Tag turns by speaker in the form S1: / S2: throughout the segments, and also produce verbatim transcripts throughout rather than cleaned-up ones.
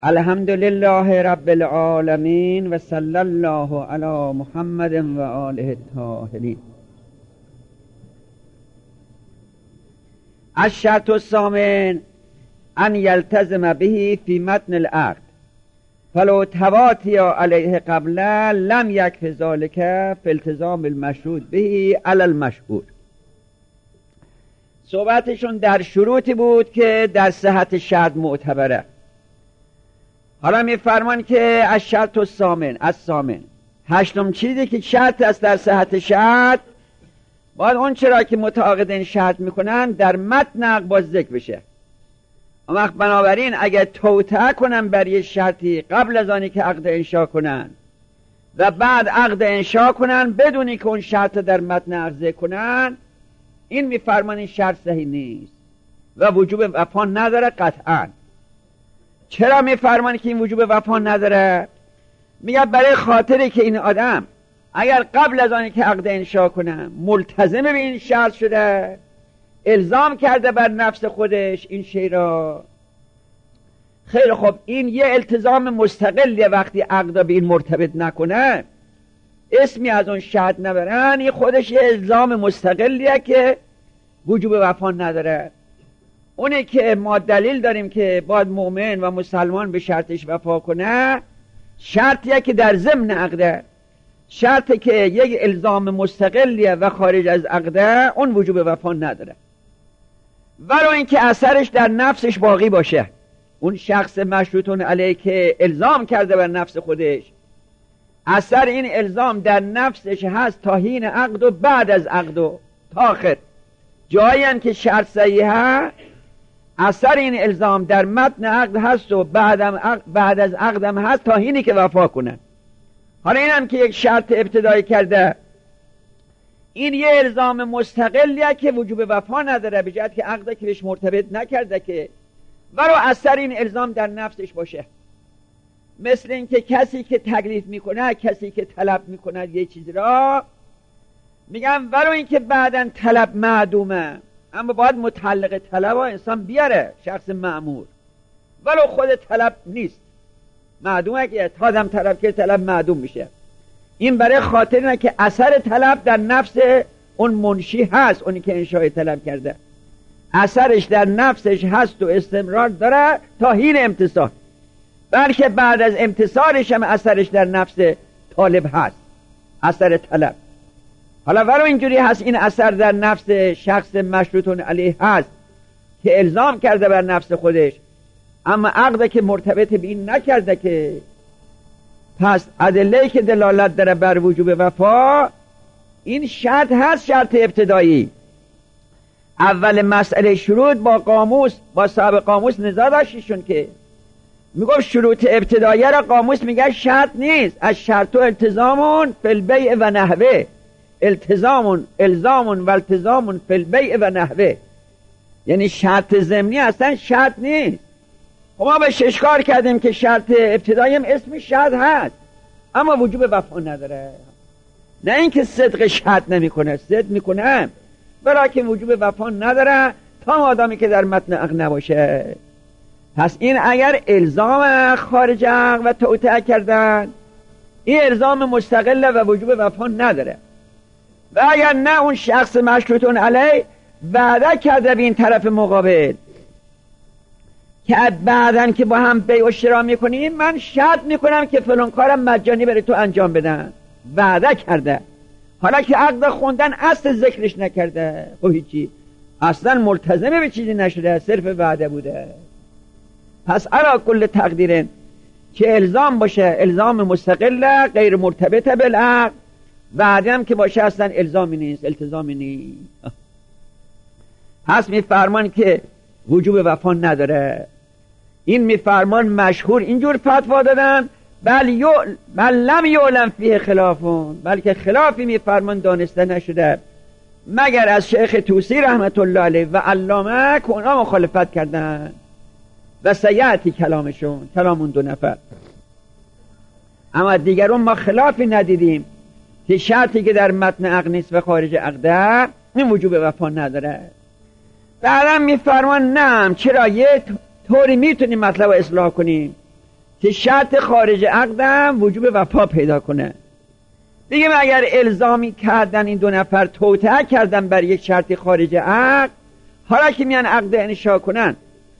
S1: الحمد لله رب العالمین و صلی الله علی محمد و آله الطاهرین. الشرط الثامن ان یلتزم به فی متن العقد فلو تواتی علیه قبل لم یکف ذلک فی التزام المشروط به علی المشهور. صحبتشون در شروطی بود که در صحت شرط معتبره. حالا میفرمان که از شرط و ثامن از ثامن هشتم چیزی که شرط است در صحت شرط، باید اون چرا که متعاقدین شرط میکنن در متن عقد باز ذکر بشه. اون وقت بنابراین اگر توطئه کنن بر یه شرطی قبل از آنی که عقد انشا کنن و بعد عقد انشا کنن بدونی که اون شرط در متن عقد ذکر کنن، این میفرمان این شرط صحیح نیست و وجوب وفا نداره قطعا. چرا میفرمانی که این وجوب وفا نداره؟ میگه برای خاطری که این آدم اگر قبل از آنی که عقد انشا کنه ملتزم به این شرط شده، الزام کرده بر نفس خودش این شی را، خیلی خوب، این یه التزام مستقلیه. وقتی عقد به این مرتبط نکنه، اسمی از اون شرط نبرن، این خودش یه الزام مستقلیه که وجوب وفا نداره. اونه که ما دلیل داریم که باید مؤمن و مسلمان به شرطش وفا کنه، شرطیه که در ضمن عقده، شرطی که یک الزام مستقلیه و خارج از عقده، اون وجوب وفا نداره، ولو اینکه اثرش در نفسش باقی باشه. اون شخص مشروطون علیه که الزام کرده بر نفس خودش، اثر این الزام در نفسش هست تا حین عقد و بعد از عقد و تا آخر. جایی هم که شرط صحیحه، اثر این الزام در متن عقد هست و بعد, بعد از عقدم هست تا حینی که وفا کنن. حالا این هم که یک شرط ابتدایی کرده، این یه الزام مستقلیه که وجوب وفا نداره، به جهت که عقد که بهش مرتبط نکرده که، ولو اثر این الزام در نفسش باشه. مثل این که کسی که تکلیف میکنه، کسی که طلب میکنه یه چیزی را، میگم ولو این که بعداً طلب معدومه، اما باید متعلق طلب ها انسان بیاره، شخص مأمور، ولو خود طلب نیست، معدومه که تا دم طلب که طلب معدوم میشه. این برای خاطر اینه که اثر طلب در نفس اون منشی هست، اونی که انشای طلب کرده، اثرش در نفسش هست و استمرار داره تا حین امتصال، بلکه بعد از امتصالش هم اثرش در نفس طالب هست، اثر طلب. حالا ولو اینجوری هست این اثر در نفس شخص مشروطون علیه هست که الزام کرده بر نفس خودش، اما عقده که مرتبط به این نکرده، که پس ادله‌ای که دلالت داره بر وجوب وفا، این شرط هست، شرط ابتدایی. اول مسئله شروط با قاموس، با صاحب قاموس نزاع داشتیشون که میگفت شروط ابتدایی را قاموس میگه شرط نیست. از شرط و التزامون فی البیع و نحوه، التزامون الزامون و التزامون فی البیع و نحوه، یعنی شرط ضمنی اصلا شرط نیست. ما به ششکار کردیم که شرط ابتدایی هم اسم شرط هست، اما وجوب وفا نداره. نه اینکه صدق شرط نمیکنه، صدق میکنه، ولیکن وجوب وفا نداره تا آدمی که در متن عقد نباشه. پس این اگر الزام خارج عقد و توطئه کردن، این الزام مستقله و وجوب وفا نداره. و اگر نه، اون شخص مشروطون علیه وعده کرده به این طرف مقابل که بعدن که با هم بیع و شرا میکنیم، من شرط میکنم که فلان کارم مجانی برای تو انجام بدن، وعده کرده. حالا که عقد خوندن اصل ذکرش نکرده، خب هیچی، اصلا ملتزمه به چیزی نشده، صرف وعده بوده. پس علا کل تقدیرن که الزام باشه، الزام مستقله غیر مرتبطه بالعقد، وعده هم که باشه اصلا الزامی نیست، التزامی نیست. پس میفرمان که وجوب وفا نداره. این میفرمان مشهور اینجور فتوا دادن، بل یو بل لم یعلم فیه خلافون، بلکه خلافی میفرمان دانسته نشده مگر از شیخ طوسی رحمت الله علیه و علامه که اونا مخالفت کردن و سیعتی کلامشون، کلام اون دو نفر. اما دیگرون ما خلافی ندیدیم که شرطی که در متن عقد نیست و خارج عقده، این وجوب وفا نداره. بعدم میفرمان نه، چرا یه طوری میتونیم مطلب رو اصلاح کنیم. که شرط خارج عقدم وجوب وفا پیدا کنه. دیگه اگر الزامی کردن این دو نفر توطئه کردن بر یک شرط خارج عقد، حالا که میان عقد انشا کنن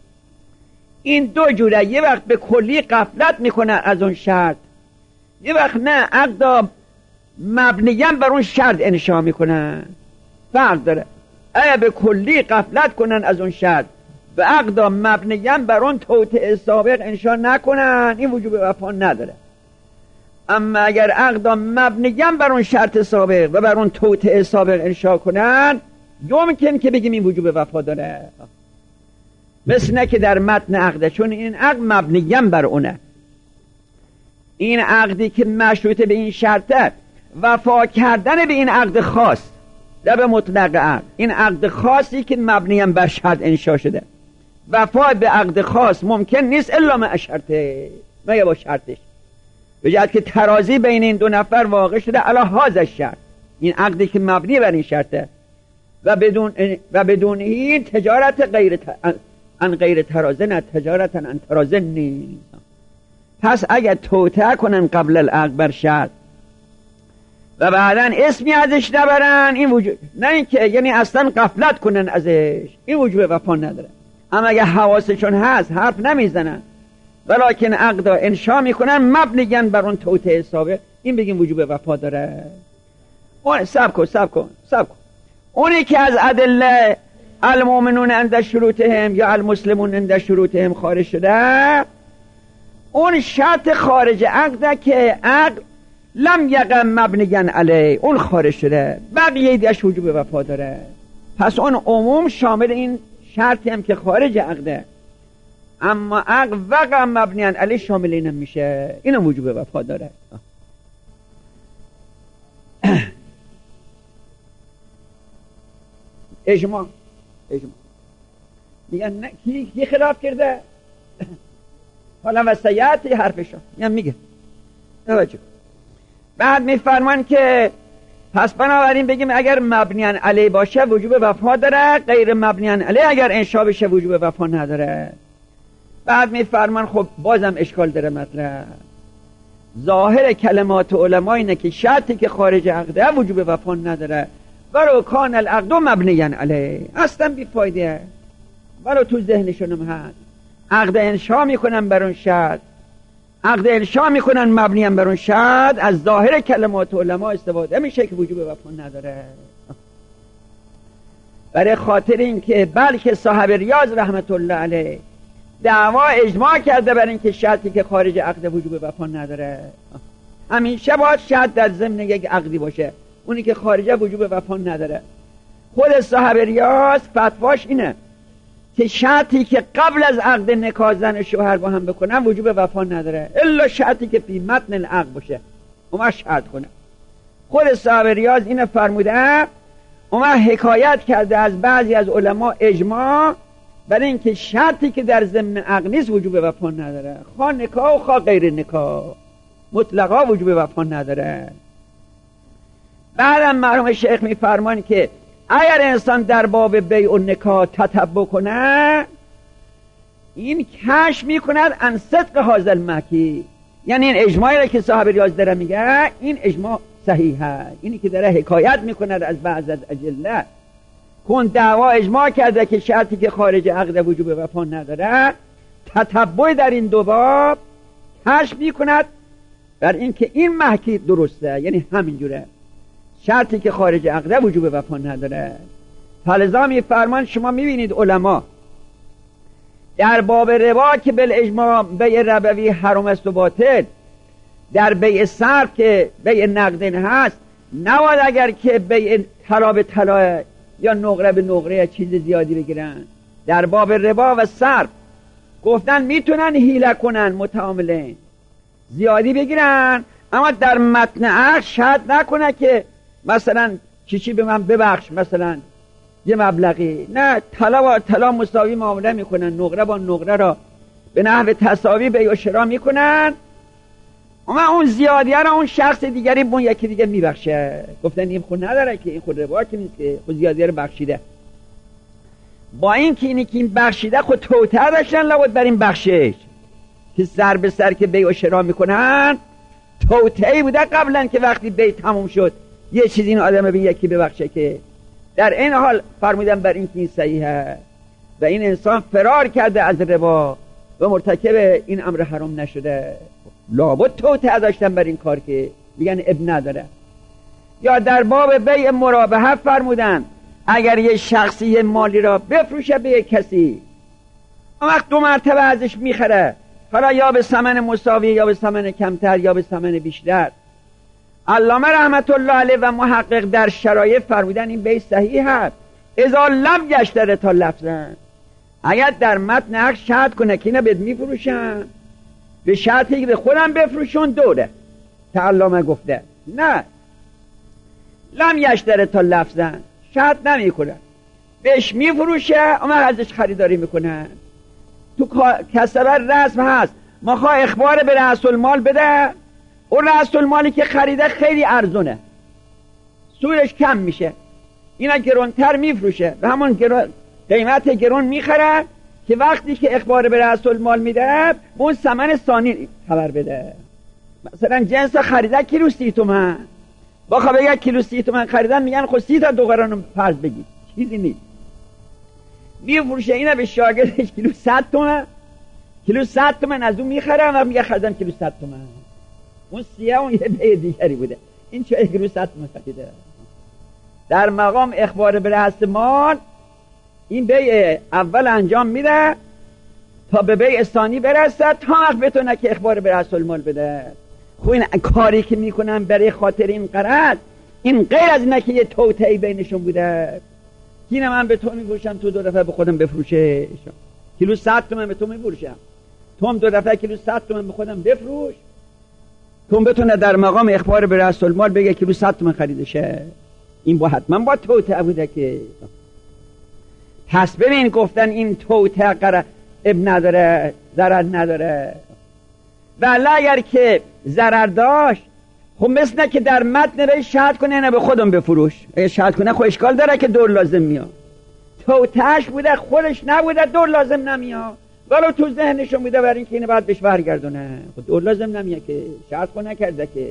S1: این دو جوره، یه وقت به کلی غفلت میکنن از اون شرط، یه وقت نه عقد مبنیاً بر اون شرط انشا میکنن. فرق داره. اگه به کلی غفلت کنن از اون شرط و عقد مبنیاً بر اون توطئه سابق انشا نکنن، این وجوب وفا نداره. اما اگر عقد مبنیاً بر اون شرط سابق و بر اون توطئه سابق انشا کنن، یمکن که بگیم این وجوب وفا داره. مثل نه که در متن عقده، چون این عقد مبنیاً بر اونه. این عقدی که مشروط به این شرطه، وفا کردن به این عقد خاص نه به مطلق عقد، این عقد خاصی که مبنیاً بر شرط انشا شده، وفا به عقد خاص ممکن نیست الا مع شرطه، مگه با شرطش، به جهت که ترازی بین این دو نفر واقع شده علی هذا الشرط، این عقدی که مبنی بر این شرطه و بدون و بدون این تجارت غیر ت... ان غیر ترازه، نه تجارت ان ترازه نیست. پس اگر توطئه کنن قبل العقد بر شرط و بعداً اسمی ازش نبرن، این وجود نه اینکه یعنی اصلا غفلت کنن ازش، این وجوب وفا نداره. اما اگر حواسشون هست حرف نمیزنن ولکن عقد انشا میکنن مبنیاً بر اون توطئه سابق، این بگیم وجوب وفا داره. اون سب کن سب کن سب کن اونی که از ادله المؤمنون عند شروطهم یا المسلمون عند شروطهم خارج شده، اون شرط خارج عقده که عقد لم یقع مبنیاً علیه، اون خارج شده، بقیه دیش وجوب وفا داره. پس اون عموم شامل این شرطی هم که خارج عقده، اما عقد وقع مبنیاً علیه شامل اینم میشه، اینم وجوب وفا داره. اجماع اجماع میگن نه کی کی خلاف کرده، حالا وصیت حرفشون میگن میگه توجه. بعد میفرمان که پس بنابراین بگیم اگر مبنیان علی باشه وجوب وفا داره، غیر مبنیان علی اگر انشا بشه وجوب وفا نداره. بعد میفرمان خب بازم اشکال داره مطلب. ظاهر کلمات علما اینه که شرطی که خارج عقده وجوب وفا نداره، ولو کان العقد مبنیان علی، اصلا بی فایده، ولو تو ذهنشونم هست عقد انشا میکنن بر اون شرط، عقد انشا میکنن مبنیاً بر اون شرط، از ظاهر کلمات علما استفاده میشه که وجوب وفا نداره. برای خاطر این که بلکه صاحب ریاض رحمت الله علیه دعوا اجماع کرده بر این که شرطی که خارج عقد وجوب وفا نداره، همیشه باید شرط در ضمن یک عقدی باشه، اونی که خارجه وجوب وفا نداره. خود صاحب ریاض فتواش اینه که شرطی که قبل از عقد نکاح زن و شوهر با هم بکنن وجوب وفا نداره، الا شرطی که فی متن العقد باشه اومد شرط کنه. خود صاحب ریاض اینو فرموده، اومد حکایت کرده از بعضی از علما اجماع برای اینکه شرطی که در ضمن عقد نیست وجوب وفا نداره، خواه نکاح و خواه غیر نکاح، مطلقا وجوب وفا نداره. بعدم مرحوم شیخ میفرمان که اگر انسان در باب بیع و نکاح تتبع کنه، این کشف میکند ان صدق هذا المحکی، یعنی این اجماعی که صاحب ریاض داره میگه این اجماع صحیحه، اینی که داره حکایت میکند از بعض از اجله کن دعوا اجماع کرده که شرطی که خارج عقد وجوب وفا نداره، تتبع در این دو باب کشف میکند بر این که این محکی درسته، یعنی همینجوره، شرطی که خارج عقده وجوب وفا نداره. فلذا میفرمان شما میبینید علما در باب ربا که بالاجماع بیع ربوی حرام است و باطل، در بیع صرف که بیع نقدین هست نباید اگر که بیع طلا به طلا یا نقره به نقره چیز زیادی بگیرن. در باب ربا و صرف گفتن میتونن حیله کنن، متعاملین زیادی بگیرن، اما در متن عقد شرط نکنه که مثلا چی چی به من ببخش، مثلا یه مبلغی، نه، طلا با طلا مساوی معامله میکنن، نقره با نقره را به نحو تساوی بیع و شرا میکنن، اما اون زیادیه را اون شخص دیگری اون یکی دیگه میبخشه. گفتن این خود نداره که این خود ربا که نیست که خود زیادیه رو بخشیده، با این که اینی که این بخشیده خود توطئه داشتن لابد بر این بخشش، که سر به سر که بیع و شرا میکنن توطئه‌ای بوده قبلا که وقتی بیع تموم شد یه چیزی این آدم به یکی ببخشه، که در این حال فرمودن بر این که این صحیحه و این انسان فرار کرده از ربا و مرتکب این امر حرام نشده. لابد توطئه داشتن بر این کار که میگن اب نداره. یا در باب بیع مرابحه فرمودن اگر یه شخصی مالی را بفروشه به یک کسی، اون وقت دو مرتبه ازش میخره، حالا یا به ثمن مساوی یا به ثمن کمتر یا به ثمن بیشتر. علامه رحمت الله علیه و محقق در شرایط فرمودن این بیع صحیح هست اذا لم یشترط تا لفظا، اگر در متن عقد شرط کنه که اینا بهت میفروشن به شرطی که به خودم بفروشون دوره تا علامه گفته نه لم یشترط تا لفظا، شرط نمی کنن بهش میفروشه اما ازش خریداری میکنن. تو کسبه رسم هست ما خواه اخبار به رأس المال بده، اون رأس المالی که خریده خیلی ارزونه سودش کم میشه، اینا گرونتر میفروشه و همون گرون قیمت گرون میخره که وقتی که اخبار به رأس المال میده اون ثمن ثانی خبر بده. مثلا جنس خریده کیلو سی تومن، با خواه بگه کیلو سی تومن خریدن میگن خود سی تا دو قرانو فرض بگید، چیزی نیست. میفروشه اینا به شاگردش کیلو صد تومن، کیلو صد تومن از اون میخرم و میگه خریدم کیلو صد تومن، اون سیه اون یه بیع دیگری بوده، این چه کیلو صد تومن خریده. در مقام اخبار به رأس مال این بیع اول انجام میده تا به بیع ثانی برسه تا وقت بتونه که اخبار به رأس المال بده. خب این کاری که میکنن برای خاطر این غرض، این غیر از اینه که یه توطئه‌ای بینشون بوده. اینه من به تو میفروشم تو دو دفعه به خودم بفروشه، کیلو صد تومن به تو میفروشم، تو هم دو دفعه کیلو صد تومن به خودم بفروش، تو بتونه در مقام اخبار به رأس المال بگه کیلو صد تومن خریده شه. این با حتما با توطئه بوده که پس ببین گفتن این توطئه قرار اب نداره، ضرر نداره. ولی اگر که ضرر داشت خب مثل که در متن به شرط کنه نه به خودم بفروش، اگه شرط کنه خب اشکال داره که دور لازم میاد. توطئه‌اش بوده خودش نبوده دور لازم نمیاد، ولی تو ذهنشون بوده برای اینکه اینو بعد بهش برگردونه، خب دور لازم نمیاد که شرط کنه کرده که.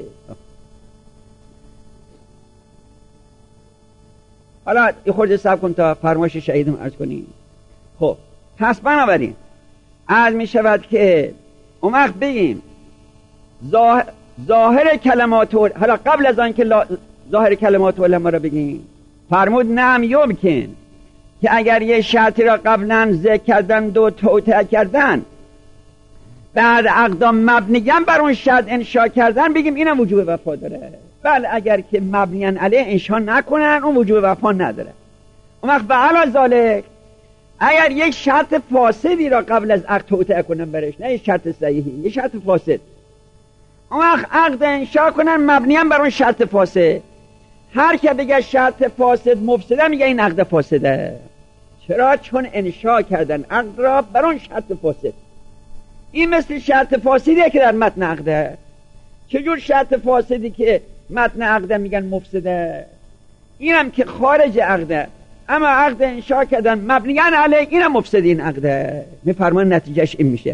S1: حالا یه خورده صبر کن تا فرمایش شهیدم عرض کنیم. خب پس بنابراین عرض می شود که اون وقت بگیم ظاهر, ظاهر کلمات، حالا قبل از آن که لا... ظاهر کلمات علما را بگیم فرمود نعم یمکن که اگر یه شرطی را قبلا ذکر کردن دو توطئه کردن بعد اقدام مبنیاً بر اون شرط انشاء کردن بگیم اینم وجوب وفا داره. بله اگر که مبنیاً علیه انشاء نکنن اون وجوب وفا نداره. اون وقت به علاوه ذالک اگر یک شرط فاسدی را قبل از عقد توطئه کنن برش، نه یک شرط صحیحی، یک شرط فاسد، اون وقت عقد انشاء کنن مبنیاً بر اون شرط فاسد. هر که بگه شرط فاسد مفسده میگه این عقد فاسده. چرا؟ چون انشاء کردن عقد را بر اون شرط فاسد. این مثل شرط فاسدیه که در متن عقده. چجور شرط فاسدی که متن عقده میگن مفسده؟ اینم که خارج عقده اما عقد انشاء کردن مبنیاً علیه، اینم مفسد این عقده. میفرمان نتیجهش این میشه.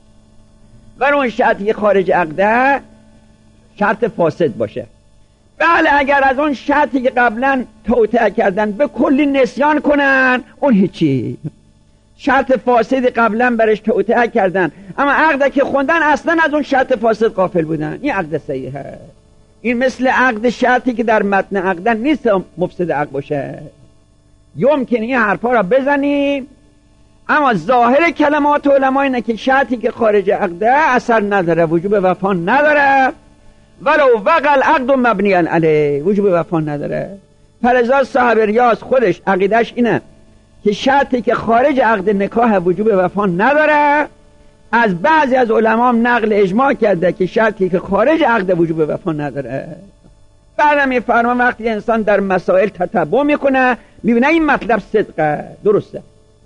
S1: و اون شرطی که خارج عقده شرط فاسد باشه. بله اگر از اون شرطی که قبلا توطئه کردن به کلی نسیان کنن اون هیچی. شرط فاسد قبلا برش توطئه کردن اما عقده که خوندن اصلا از اون شرط فاسد غافل بودن، این عقد صحیحه. این مثل عقد شرطی که در متن عقدن نیست مفسد عقد باشه. یمکن این حرفا را بزنیم اما ظاهر کلمات علما اینه که شرطی که خارج عقده اثر نداره، وجوب وفا نداره، ولو وقع العقد مبنیاً علیه، وجوب وفا نداره. فلذا صاحب ریاض خودش عقیدش اینه که شرطی که خارج عقد نکاح وجوب وفا نداره. از بعضی از علما نقل اجماع کرده که شرطی که خارج عقد وجوب وفا نداره. بعدم میفرمان وقتی انسان در مسائل تتبع میکنه میبینه این مطلب صدقه، درسته.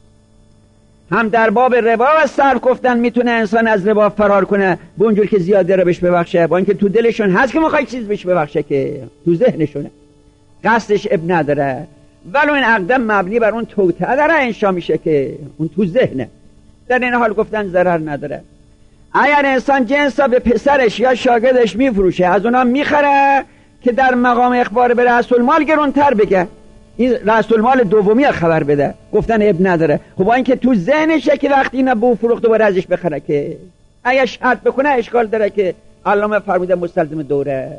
S1: هم در باب ربا و صرف گفتن میتونه انسان از ربا فرار کنه به اونجور که زیاده رو بهش ببخشه، با اینکه تو دلشون هست که میخواد چیز بهش ببخشه که تو ذهنشونه، قصدش اب نداره، ولو این عقد مبنی بر اون توطئه داره انشا میشه که اون تو ذهنه. در این حال گفتن ضرر نداره. اگر انسان جنسا به پسرش یا شاگردش میفروشه، از اونا میخره که در مقام اخبار به رأس المال گرونتر بگه، این رأس المال دومی خبر بده، گفتن اب نداره. خب با اینکه تو ذهنشه که وقتی اینا به فروخت دوباره ازش بخره، که اگر شرط بکنه اشکال داره که علامه فرموده مستلزم دوره.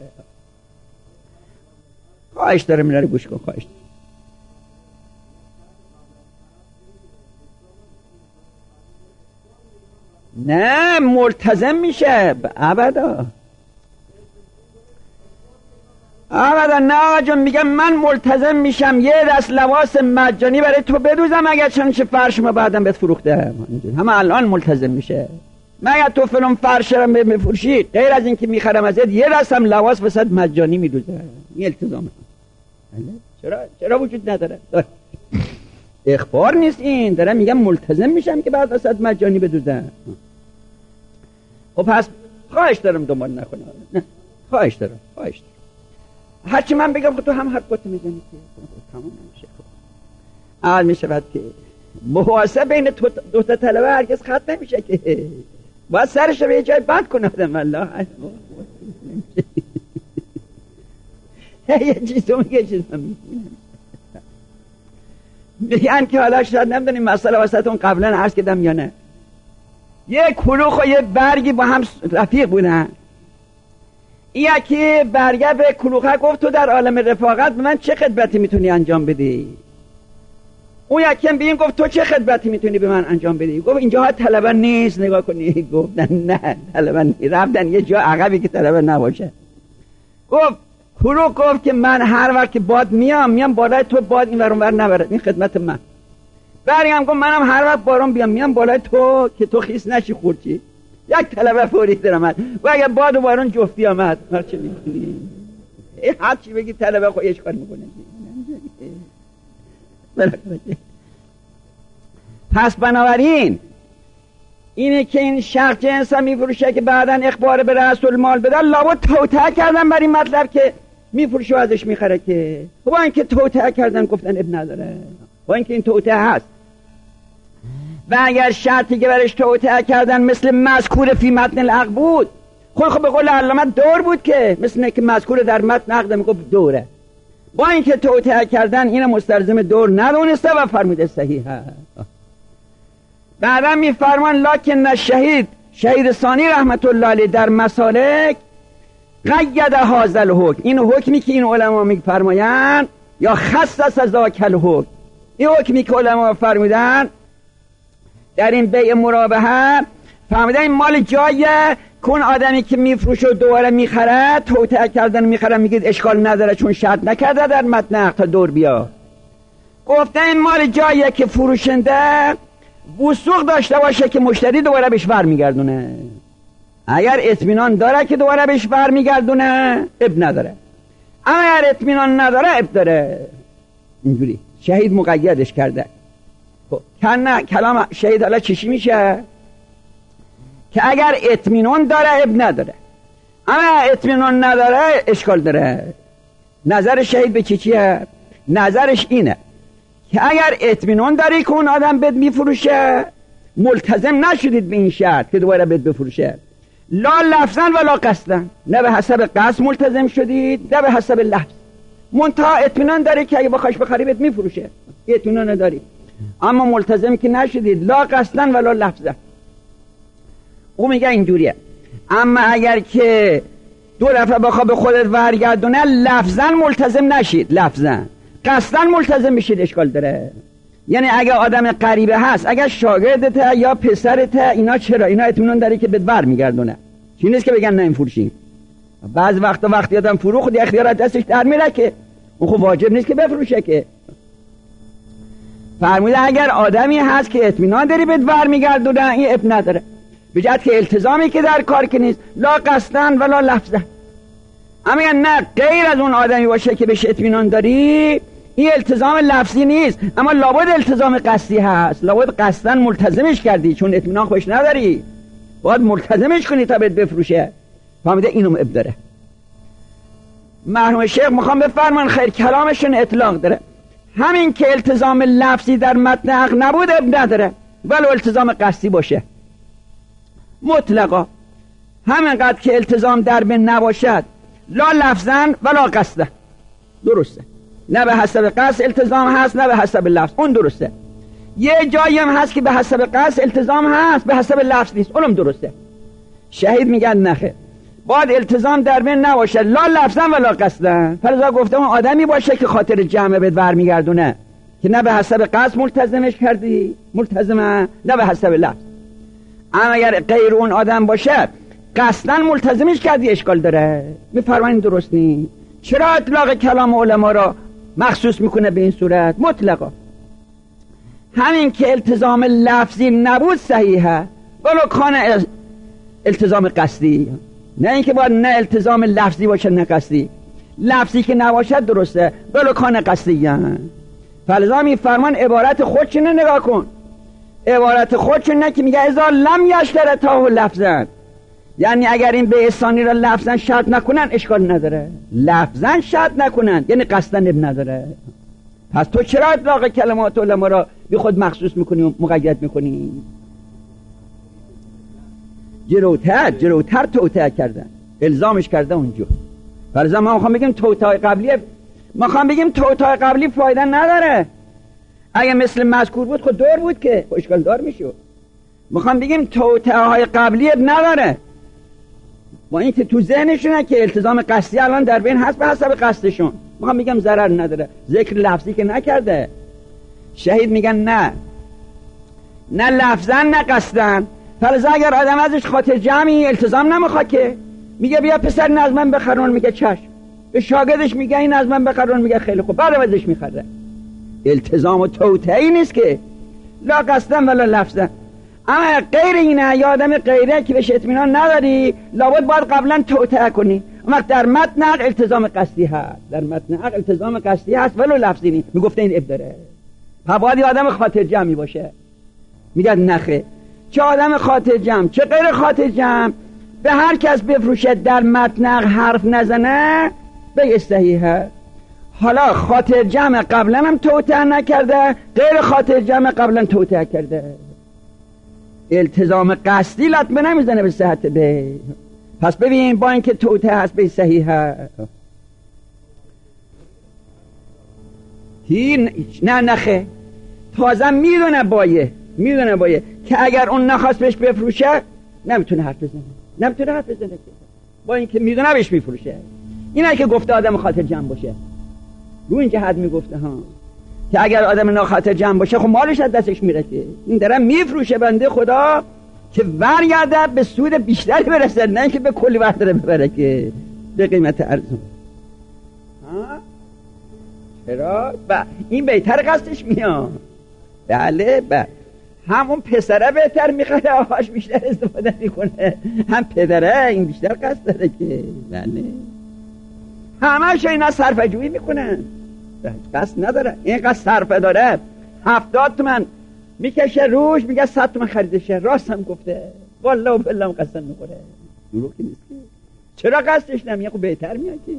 S1: خواهش داره میلاره گوش کن، خواهش داره. نه ملتزم میشه ابدا ابدا. نه آقا جون، میگم من ملتزم میشم یه دست لباس مجانی برای تو بدوزم اگر چون چه فرش ما بعدم بهت فروخته، همه الان ملتزم میشه. مگر تو فلان فرش رو بفروشی غیر از اینکه میخرم ازت یه دست هم لباس واسه مجانی میدوزه، این التزامه. چرا چرا وجود نداره؟ اخبار نیست این، دارم میگم ملتزم میشم که بعد واسه مجانی بدوزم. خب پس خواهش دارم دنبال نکنه. نه خواهش دارم خواهش دارم هرچی من بگم خود تو هم حرف بات میزنی که تمام نمیشه. خب اول میشود که محاسبه بین دو تا طلبه هرگز ختم نمیشه، که باید سرش رو به یه جای بند کنه آدم. الله یه چیز میگه یه چیز میگه میگن که حالا شاید نمیدونیم مسئله واسهتون قبلا عرض کردم یا نه، یه کلوخ و یه برگی با هم رفیق بودن. یکی برگه به کلوخه گفت تو در عالم رفاقت به من چه خدمتی میتونی انجام بدی؟ اون یکی هم به این گفت تو چه خدمتی میتونی به من انجام بدی؟ گفت اینجاها طلبه نیست، نگاه کنی. گفتن نه طلبه نیست، رفتن یه جا عقبی که طلبه نباشه. گفت کلوخ گفت که من هر وقت که باد میام میام بالای تو، باد این ور اون ور نبره، این خدمت من. برگم گفت منم هر وقت بارون بیام میام بالای تو که تو خیس نشی خورچی. یک طلبه فوری درآمد و اگه باد و بارون جفتی آمد هر چی میکنی؟ هر چی بگی طلبه خودش کار میکنه. پس بنابراین اینه که این شخص جنس هم میفروشه که بعدا اخبار به رأس المال بده، لابد توطئه کردن بر این مطلب که میفروشه و ازش میخره، که با اینکه توطئه کردن گفتن اب نداره، با اینکه این توطئه هست. و اگر شرطی که برش توطئه کردن مثل مذکور فی متن العقد بود، خود خب به قول علامه دور بود، که مثل که مذکور در متن عقد میگفت دوره. با اینکه توطئه کردن این مستلزم دور ندونسته و فرموده صحیح هست. بعدا میفرمان لکن الشهید، شهید ثانی رحمت الله علیه در مسالک قید هذا الحکم، این حکمی که این علما میفرمایند یا خصص ذاک الحکم، این حکمی که علما فرمودن در این بیع مرابحه، فهمیدن این مال جایه کن آدمی که میفروشه و دوباره میخره توطئه کردن میخره، میگید اشکال نداره چون شرط نکرده در متن عقد تا دور بیا. گفتن این مال جایه که فروشنده وثوق داشته باشه که مشتری دوباره بهش برمیگردونه. اگر اطمینان داره که دوباره بهش برمیگردونه اب نداره، اگر اطمینان نداره اب داره. اینجوری شهید مقیدش کرده. کنه کلام شهید حالا چیشی میشه که اگر اطمینان داره اب نداره، اما اطمینان نداره اشکال داره. نظر شهید به چی چیه؟ نظرش اینه که اگر اطمینان داری که اون آدم بد میفروشه، ملتزم نشدید به این شرط که دوباره بد بفروشه، لا لفظا ولا قصدا، نه به حسب قصد ملتزم شدید نه به حسب لفظ، منتها اطمینان داری که اگه بخواش بخری بد میفروشه، اطمینان نداری، اما ملتزم که نشدید لا قصدا ولا لفظا. او میگه اینجوریه. اما اگر که دو دفعه بخواه به خودت برگردونه لفظا ملتزم نشید، لفظا قصدا ملتزم بشید اشکال داره. یعنی اگه آدم غریبه هست، اگه شاگردته یا پسرته، اینا چرا اینا اطمینان داری که بهت برمیگردونه، چی نیست که بگن نه این فروشیم. بعض وقتا وقتی آدم فروخت خود اختیارات دستش در میره که اون خب واجب نیست که بفروشه که. فرموده اگر آدمی هست که اطمینان داری بهت برمیگردونه این اب نداره، به جهت که التزامی که در کار که نیست، لا قصدن ولا لفظا. اما نه غیر از اون آدمی باشه که بهش اطمینان داری، این التزام لفظی نیست، اما لابد التزام قصدی هست، لابد قصدن ملتزمش کردی چون اطمینان خوش نداری، باید ملتزمش کنی تا بهت بفروشه. فهمیده اینم اب داره. مرحوم شیخ میخوام بفرمان خیر کلامشون اطلاق داره، همین که التزام لفظی در متن عقد نبود اب نداره ولو التزام قصدی باشه. مطلقا، همینقدر که التزام در بین نباشد، لا لفظن ولا قصدن، درسته. نه به حسب قصد التزام هست نه به حسب لفظ، اون درسته. یه جایی هم هست که به حسب قصد التزام هست به حسب لفظ نیست، اونم درسته. شهید میگن نخه، باید التزام در بین نباشه، لا لفظن ولا قصدن. فرضا گفتم اون آدمی باشه که خاطر جمع بهت برمیگردونه، که نه به حسب قصد ملتزمش کردی ملتزمه نه به حسب لفظ. اما اگر غیر اون آدم باشه قصدن ملتزمش کردی، اشکال داره. میفرمایین درست نی؟ چرا اطلاق کلام علما را مخصوص میکنه به این صورت مطلقا؟ همین که التزام لفظی نبود صحیحه، ولو کان التزام قصدی. نه اینکه باید نه التزام لفظی باشه نه قصدی، لفظی که نباشد درسته ولو کان قصدی. فلذا میفرمان عبارت خودشونه نگاه کن، عبارت خودشونه که میگه اذا لم یشترطاه لفظا، یعنی اگر این به احسانی را لفظا شرط نکنن اشکال نداره، لفظا شرط نکنن یعنی قصدن اب نداره. پس تو چرا اطلاق کلمات علما را بی خود مخصوص میکنی و مقید میکنی؟ جلوتر جلوتر توطئه کردن، الزامش کرده اونجا. فرضاً ما میخوام بگیم توطئه قبلی، ما میخوام بگیم توطئه قبلی فایده نداره. اگه مثل مذکور بود خود دور بود که اشکال دار میشد. میخوام بگیم توطئه های قبلی نداره، با این که تو ذهنشونه که التزام قصدی الان در بین هست به حسب قصدشون. میخوام بگم ضرر نداره، ذکر لفظی که نکرده. شهید میگن نه نه لفظا نه قصدن. فرض اگر آدم ازش خاطر جمعی التزام نمیخواد که میگه بیا پسر این از من بخرون، میگه چشم. به شاگردش میگه این از من بخرون، میگه خیلی خوب، بعد ازش میخره. التزام و توطئه‌ای نیست که، لا قصدن ولا لفظن. اما غیر اینه، یا آدم غیره که بهش اطمینان نداری، لابد باید قبلا توطئه کنی. اما در متن عقل التزام قصدی هست، در متن عقل التزام قصدی هست ولو لفظی نیست. میگفته این اب داره، پس باید آدم خاطر جمعی باشه. میگه نخه، چه آدم خاطر جمع چه غیر خاطر جمع، به هر کس بفروشه در متن عقل حرف نزنه به صحیحه. حالا خاطر جمع قبلا هم توطئه نکرده، غیر خاطر جمع قبلا توطئه کرده، التزام قصدی لطمه نمیزنه به صحت به. پس ببین با اینکه توطئه هست به صحیحه، هی نه نخه، تازه میدونه بایه میدونه بایه که اگر اون نخواست بهش بفروشه نمیتونه حرف بزنه، نمیتونه حرف بزنه با اینکه میدونه بهش میفروشه. اینه که گفته آدم خاطر جمع باشه، رو این جهت میگفته ها که اگر آدم ناخاطر جمع باشه خب مالش از دستش میره، که این داره میفروشه بنده خدا که برگرده به سود بیشتری برسه، نه اینکه به کلی وقت داره ببره که به قیمت ارزون. ها چرا؟ با این بهتر قصدش میاد. بله بله، همون پسره بهتر میخواد آهاش بیشتر استفاده میکنه، هم پدره این بیشتر قصد داره که بله. همه اینا صرفه جویی میکنن، قصد نداره. این قصد صرفه داره هفتاد تومن میکشه روش، میگه صد تومن خریدشه. راست هم گفته، والله و بالله هم قصد میخوره، دروغ نیست که. چرا قصدش نمیگه؟ خب بهتر میاد که.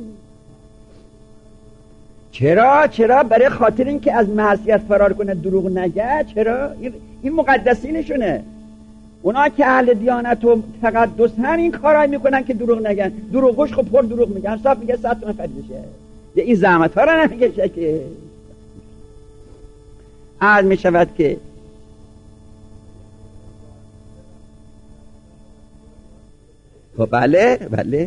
S1: چرا؟ چرا؟ برای خاطر این که از معصیت فرار کنه، دروغ نگه. چرا؟ این مقدسینشونه. اونا که اهل دیانت و تقدس هن این کارای میکنن که دروغ نگن. دروغش خب پر دروغ میگن، صاحب میگه صد تومن خریدشه، این زحمت ها رو نمیکشه که. عرض میشود که خب بله بله،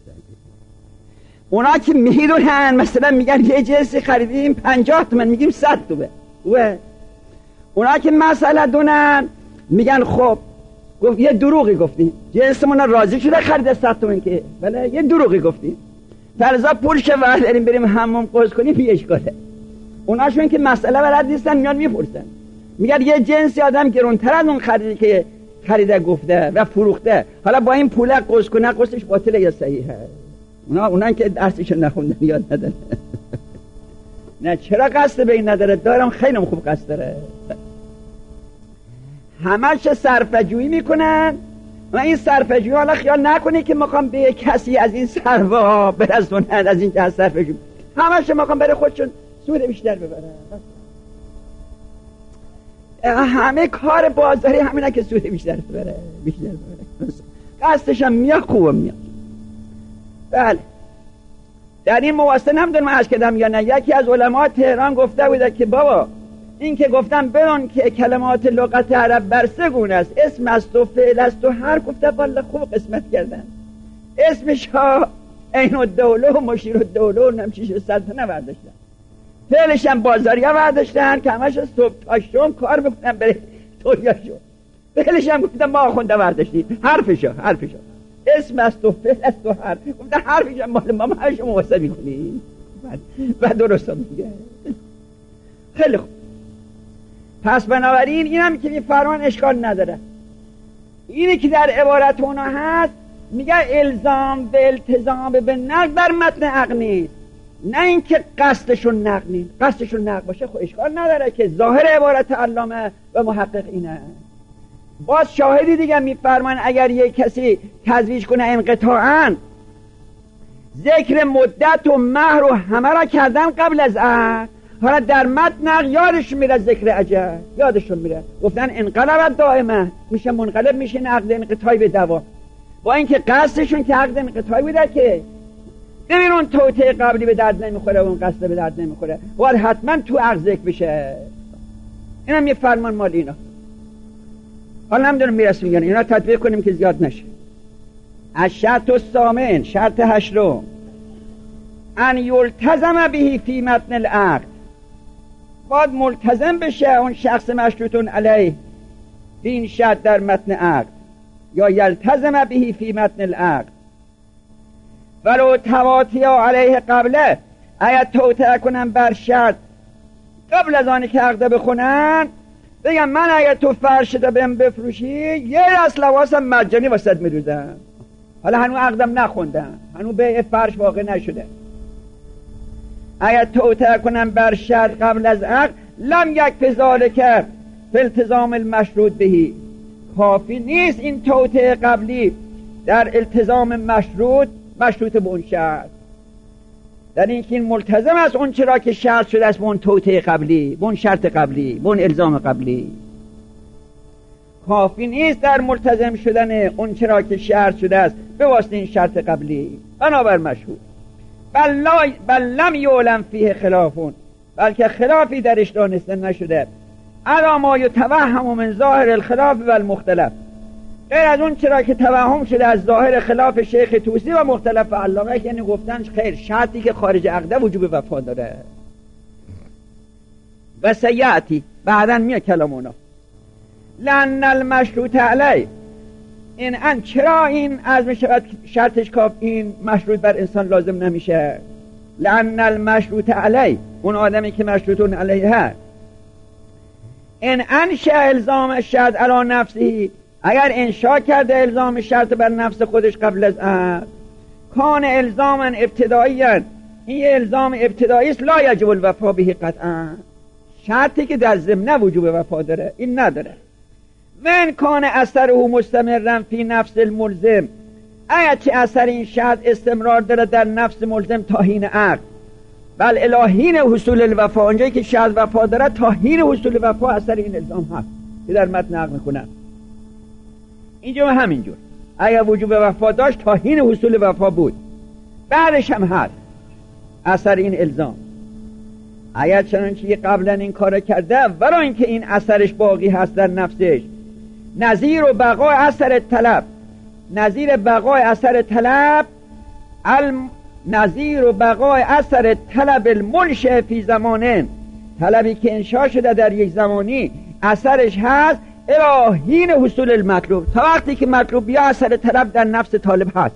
S1: اونا که میدونن مثلا میگن یه جنسی خریدیم پنجاه تومن، میگیم صد تومن. و اونا که مسئله دونن میگن خب گفت یه دروغی گفتیم، جنسمون راضی شده خرید صد تومن که بله یه دروغی گفتیم، فرضا پول شه و بریم بریم حمام قرض کنیم یه اشکاله. اوناشون که مسئله بلد نیستن میان میپرسن، میگن یه جنسی آدم گرونتر از اون خریدی که خریده گفته و فروخته، حالا با این پول قرض کنه قرضش باطله یا صحیحه؟ اونا اونا که درسشو نخوندن یاد ندارن. نه چرا قصد به این نداره؟ دارم خیلی خوب قصد داره. همش صرفه جویی میکنن و این صرفه جویی حالا خیال نکنی که میخوام به کسی از این صرفه ها برسونن، از این جهت صرفه جویی همش میخوام برای خودشون سود بیشتر ببرن. همه کار بازاری همینه که سود بیشتر ببره بیشتر ببره. قصدش هم میاد خوبه میاد. بله در این مواسطه نمیدونم عرض کردم یا نه، یکی از علما تهران گفته بوده که بابا این که گفتم بدون که کلمات لغت عرب بر سه گونه است، اسم است و فعل است و حرف، گفته والله خوب قسمت کردن. اسمش ها عین الدوله و مشیر الدوله و نمچیش سلطنه برداشتن، فعلش هم بازاریا برداشتن که همش صبح تا شام کار بکنن بره توریاشو، فعلش هم گفتن ما آخونده برداشتیم، حرفشو حرفشو اسم است و فعل است و حرف، گفتن حرفش هم مال ما همش مواسطه میکنیم و درست میگه. خیلی خوب، پس بنابراین اینم که میفرمان اشکال نداره. اینی که در عبارت اونا هست میگه الزام به التزام به نقد در متن عقد نیست، نه اینکه قصدشون نقد نیست. قصدشون نقد باشه خب اشکال نداره که ظاهر عبارت علامه و محقق اینه. باز شاهدی دیگه میفرمان اگر یک کسی تزویج کنه انقطاعاً، ذکر مدت و مهر و همه را کردن قبل از عقد، حالا در متن یادشون میره ذکر اجل، یادشون میره، گفتن انقلب دائما، میشه منقلب، میشه عقد انقطاعی به دوام، با اینکه قصدشون که عقد انقطاعی بوده که ببین اون توطئه قبلی به درد نمیخوره و اون قصد به درد نمیخوره، باید حتما تو عقد ذکر بشه. اینم یه فرمان مال اینا. حالا نمیدونم میرسیم میگن اینا تطبیق کنیم که زیاد نشه. الشرط الثامن، شرط هشتم، ان یلتزم به فی متن العقد، باید ملتزم بشه اون شخص مشروطون علیه به این شرط در متن عقد، یا یلتزم به فی متن العقد ولو تواطی علیه قبله، اگر توطئه کنن بر شرط قبل از آنی که عقد بخونن، بگم من اگر تو فرش ده بهم بفروشی یه دست لباسم مجانی واسط میدوزم، حالا هنو عقدم نخوندم، هنو به فرش واقع نشده. اگر توطئه کنن بر شرط قبل از عقد، لم یک ذالک فی التزام المشروط بهی، کافی نیست این توطئه قبلی در التزام مشروط مشروط به اون شرط، در اینکه این ملتزم است اون چرا که شرط شده است به اون توطئه قبلی، به اون شرط قبلی، به اون الزام قبلی. کافی نیست در ملتزم شدن اون چرا که شرط شده است به واسطه این شرط قبلی بنابر مشروط. بل, بل لم یعلم فیه خلافون، بلکه خلافی درش دانسته نشده، الا ما یتوهم من ظاهر الخلاف و المختلف، غیر از اون چرا که توهم شده از ظاهر خلاف شیخ طوسی و مختلف علامه، یعنی گفتن خیر شرطی که خارج عقده وجوب وفا داره. و سیعتی بعدن میاد کلام اونا، لأن المشروط علی، این ان چرا این عزم شود شرطش کاف این مشروط بر انسان لازم نمیشه، لأن المشروط علی، اون آدمی که مشروطون علیه هست، این انشأ الزام شرط علی نفسی، اگر انشاء کرده الزام شرط بر نفس خودش قبل از عقد، کان الزاما ابتدایی، این الزام ابتدایی است، لا یجب الوفا به قطعا، شرطی که در ضمن وجوب وفا داره این نداره. من کان اثره مستمرا فی نفس الملزم، اگر چه اثر این شرط استمرار داره در نفس ملزم تا حین عقد، بل الهین حصول الوفا، اونجایی که شرط وفا داره تا حین حصول وفا اثر این الزام هست که در متن عقد میکنن. اینجا همینجور اگر وجوب وفا داشت تا حین حصول وفا بود، بعدش هم هست اثر این الزام. اگر چنانچه قبلا این کار کرده برای اینکه این اثرش باقی هست در نفسش، نظیر و بقای اثر طلب، نظیر بقای اثر طلب الم... نظیر و بقای اثر طلب المنشأ فی زمانه، طلبی که انشاء شده در یک زمانی اثرش هست الهین حصول المطلوب، تا وقتی که مطلوب یا اثر طلب در نفس طالب هست،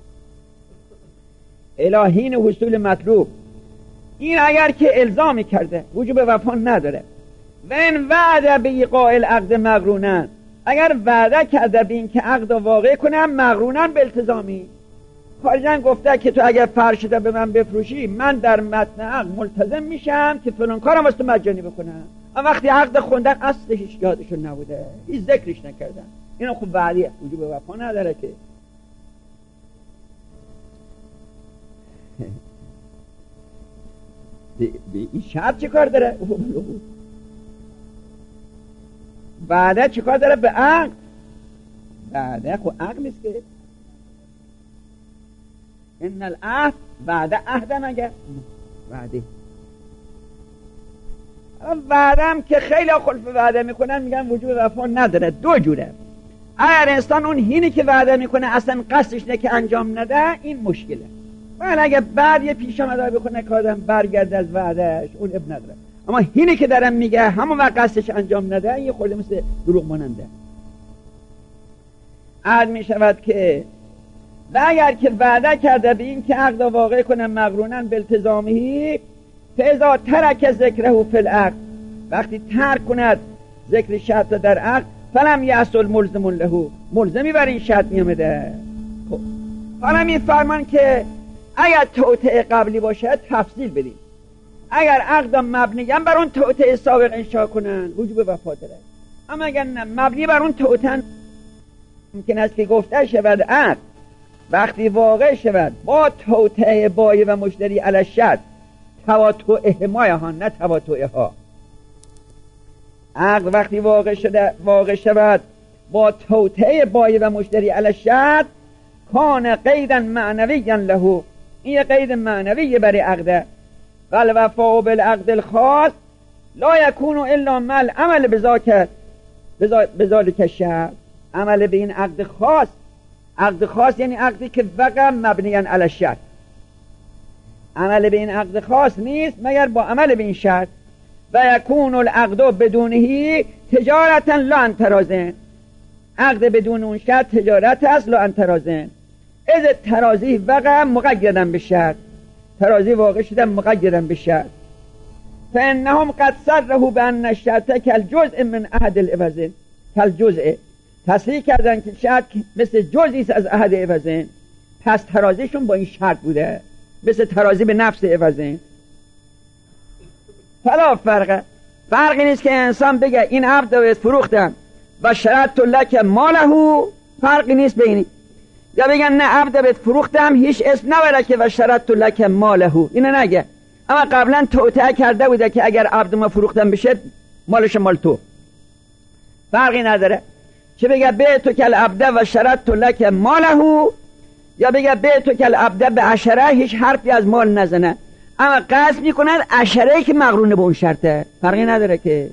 S1: الهین حصول مطلوب. این اگر که الزامی کرده وجوب وفا نداره. و این وعده به ایقاع العقد مقرونن، اگر وعده کرده به این که عقد واقع کنم مقرونن به التزامی، خارجن گفته که تو اگر فرشته به من بفروشی من در متن عقد ملتزم میشم که فلان کارم واسه مجانی بکنم، اما وقتی عقد خوندن اصلش هیچ یادشون نبوده، هیچ ذکرش نکردن، اینو خب وعده وجوب وفا نداره که. این شرط چه کار داره؟ وعده چه کار داره به عقد؟ بعده خب عقل نیست که. ان العهد بعد عهد مگه وعده. وعده هم که خیلی خلف وعده میکنن میگن وجود وفا نداره. دو جوره. اگر انسان اون هینی که وعده میکنه اصلا قصدش نه که انجام نده، این مشکله. ولی اگه بعد یه پیش آمده بکنه که آدم برگرده از وعدهش، اون اب نداره. اما هینی که دارم میگه همون وقت قصدش انجام نده، این خورده مثل دروغ ماننده. عهد میشود که و اگر که وعده کرده به این که عقد واقع کنه مقرونن بالتزامهی فاذا ترک ذکره فی العقد، وقتی ترک کند ذکر شرط در عقد فلم یحصل ملزم له، ملزمی بر این شرط میامده. خب حالا می فرمان که اگر توطئه قبلی باشه تفصیل بدیم. اگر عقد مبنی بر اون توطئه سابق انشاء کنن وجوب وفا داره. اما اگر نه مبنی بر اون توطئه ممکن است که گفته شود عقد وقتی واقع شود با توطئه بایع و مشتری علی الشرط، توطئه ما ها نه توطئه ها. عقد وقتی واقع شده واقع شود با توطئه بایع و مشتری علی الشرط کان قیدا معنویا له، این قید معنوی برای عقده. بل وفا بالعقد الخاص لا یکون الا مع العمل بذاک بذالک الشرط، عمل به این عقد خاص. عقد خاص یعنی عقدی که وقع مبنیاً علی الشرط. عمل به این عقد خاص نیست مگر با عمل به این شرط. و یکون العقد بدونه تجارتا لا عن تراضٍ، عقد بدون اون شرط تجارت است لا عن تراضٍ. از ترازی وقع مقیدن به شرط، ترازی واقع شدن مقیدن به شرط. فانهم قد صرحوا بان الشرط کالجزء من عهد العوض، کالجزء تصریح کردن که شرط مثل جزئی است از عهد عوضین. پس ترازیشون با این شرط بوده، مثل ترازی به نفس عوضین. فلا فرق، فرقی نیست که انسان بگه این عبد رو فروختم و شرط لک ماله، فرقی نیست بینی. یا بگن نه عبد بهت فروختم هیچ اسم نبره که و شرط لک ماله، اینو نگه. اما قبلا توطئه کرده بوده که اگر عبد ما فروختم بشه مالش مال تو، فرقی نداره. چه بگه به تو کل عبده و شرط لک ماله، یا بگه به تو کل عبده به عشره، هیچ حرفی از مال نزنه. اما قصد میکنن عشره که مقرونه به اون شرطه، فرقی نداره که.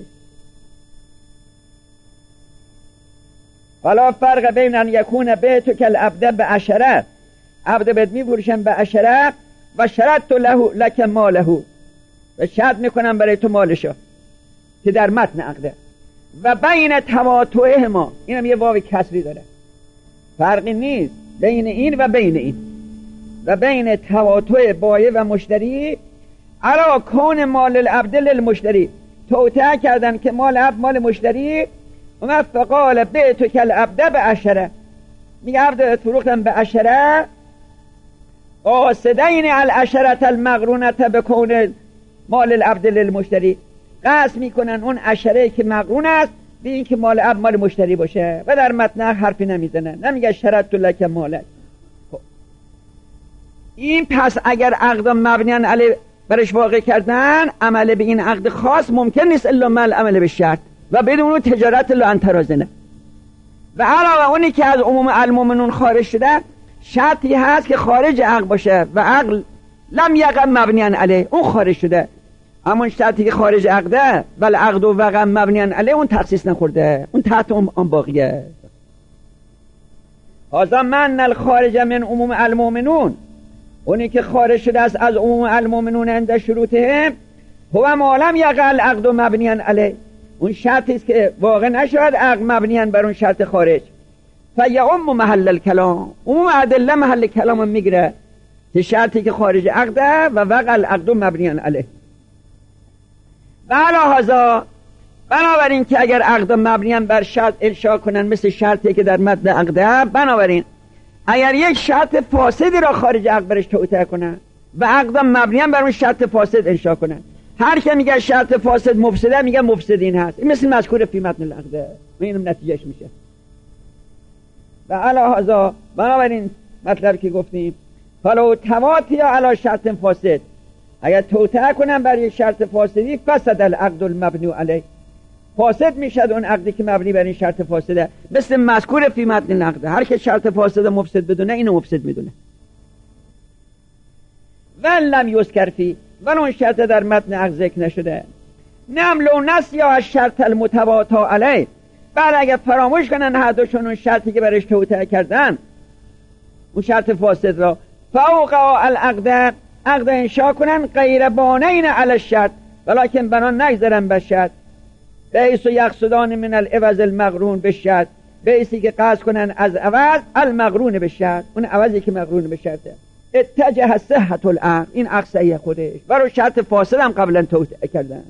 S1: ولا فرق بین ان یکون به تو کل عبده به عشره، عبد بهت میفروشن به عشره و شرط له لک ماله، و شرط میکنن برای تو مالشو که در متن عقده. و بین تواطؤه ما، اینم یه واو کسری داره، فرقی نیست بین این و بین این. و بین تواطؤ بایع و مشتری علا کون مال العبد للمشتری، توطئه کردن که مال عبد مال مشتری. و فقال بیت کل عبد به عشره، میگه عبد فروختن به عشره، قاصدین العشره المقرونه بکون مال العبد للمشتری، قصد میکنن اون عشره که مقرون است به این که مال عبد مال مشتری باشه، و در متن حرفی نمیزنن، نمیگه شرط لک مالک. این پس اگر عقد مبنیان علی برش واقع کردن، عمل به این عقد خاص ممکن نیست الا مال عمل به شرط و بدون اون تجارت لا عن تراضٍ. و علاوه اونی که از عموم المؤمنون خارج شده، شرطی هست که خارج عقد باشه و عقل لم یقع مبنیان علی، اون خارج شده. اما شرطی که خارج عقده بل عقد و وقع مبنیان علی، اون تخصیص نخورده، اون تحت اون باقیه. هذا من الخارج من عموم المؤمنون، اونی که خارج شده است از عموم المؤمنون عند شروطهم، هو ما لم یقع العقد مبنیان علی، اون شرطی است که واقع نشد عقد مبنیان بر اون شرط خارج. فیعم محل الکلام، عموم ادله محل کلام میگیره که شرطی که خارج عقده و وقع العقد مبنیان علی. و علی هذا، بنابراین که اگر عقد مبنیان بر شرط انشاء کنن مثل شرطی که در متن عقده، بنابراین اگر یک شرط فاسدی را خارج عقد برش توطئه کنن و عقد مبنیان بر اون شرط فاسد انشاء کنن، هر که میگه شرط فاسد مفسده میگه مفسدین هست، این مثل مذکور فی متن العقده، اینم نتیجهش میشه. و علی هذا، بنابراین مطلب که گفتیم فلو تواطی علی شرط فاسد، اگر توطئه کنن بر یک شرط فاسدی، فسد العقد المبنی علیه، فاسد میشد اون عقدی که مبنی بر این شرط فاسده، مثل مذکور فی متن نقد. هر که شرط فاسده مفسد بدونه اینو مفسد میدونه. ول لم یذکر فی، ول اون شرط در متن عقد ذکر نشده. نم لو نسیا از شرط المتواتا علیه، بعد اگه فراموش کنن هر دوشون اون شرطی که برش توطئه کردن، اون شرط فاسد را، فوقع العقد، عقد انشا کنن غیر بانین علی الشرط، ولکن بنا نگذارن به شرط، بیس و یقصدان من العوض المقرون به شرط، بیسی که قصد کنن از عوض المقرون به شرط، اون عوضی که مقرون به شرطه. اتجه صحت العقد، این عقد صحیح خودش، برای شرط فاسد هم قبلا توطئه کردن.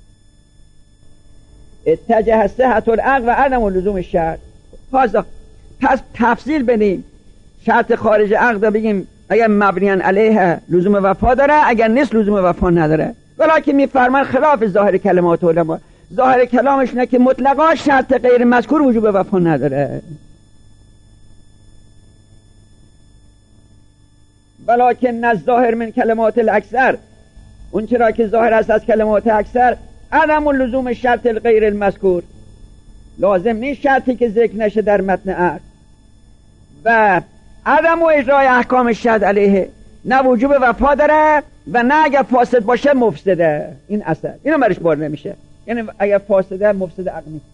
S1: اتجه صحت العقد و عدم لزوم شرط. پس تفصیل بدیم شرط خارج عقد بگیم اگر مبنیان علیه لزوم وفا داره، اگر نیست لزوم وفا نداره. ولیکن میفرمان خلاف ظاهر کلمات علما، ظاهر کلامش نه که مطلقا شرط غیر مذکور وجوب وفا نداره. ولیکن الظاهر من کلمات الاکثر، اون چرا که ظاهر است از کلمات اکثر، عدم لزوم شرط غیر المذکور، لازم نیست شرطی که ذکر نشه در متن عقد، و عدم و اجرای احکام شرط علیه، نه وجوب وفا داره و نه اگر فاسد باشه مفسده. این اثر اینو برش بار نمیشه، یعنی اگر فاسده مفسد عقد نیست.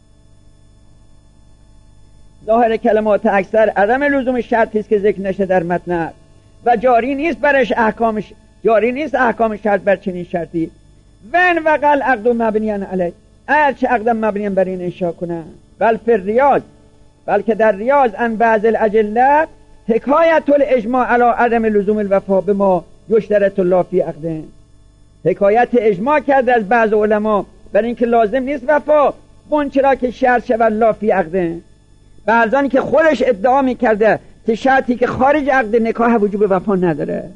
S1: ظاهر کلمات اکثر عدم لزوم شرطی است که ذکر نشه در متن عقد و جاری نیست برش احکامش، جاری نیست احکام شرط بر چنین شرطی. ون وقل عقد مبنیان علیه، اگر چه عقد مبنیان بر این انشا کنن، بل فی ریاض، بلکه در ریاض ان بعض الاجله حکایت الاجماع علی عدم لزوم الوفا به ما یشترط الله فی عقد، حکایت اجماع کرده از بعض علما بر اینکه لازم نیست وفا اون چرا که شرط شود الله فی عقد. بعضانی که خودش ادعا میکرده که شرطی که خارج عقد نکاح وجوب وفا نداره.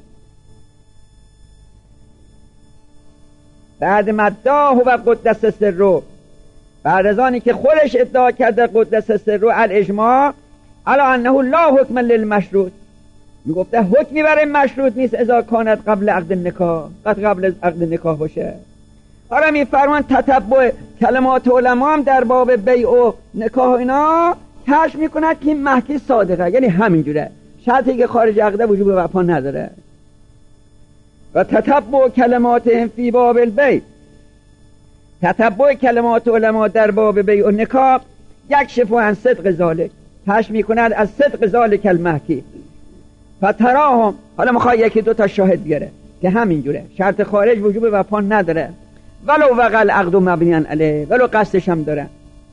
S1: بعد مداه و قدس سره، بعد از آنی که خودش ادعا کرده قدس سره الاجماع علی انه لا حکم للمشروط، میگفته حکمی برای مشروط نیست اذا کانت قبل عقد نکاح، قد قبل عقد نکاح باشه. حالا میفرمان تتبع کلمات علما هم در باب بیع و نکاح اینا کشف میکند که این محکی صادقه، یعنی همینجوره، شرطی که خارج عقد وجوب وفا نداره. و تتبع کلمات فی باب البیع، تتبع کلمات علما در باب بیع و نکاح یکشف عن صدق ذالک، کشف میکند از صدق ذالک المحکی. فتراهم، حالا میخواد یکی دو تا شاهد بیاره که همینجوره، شرط خارج وجوب وفا نداره ولو وقع العقد مبنیان علیه، ولو قصدش هم داره.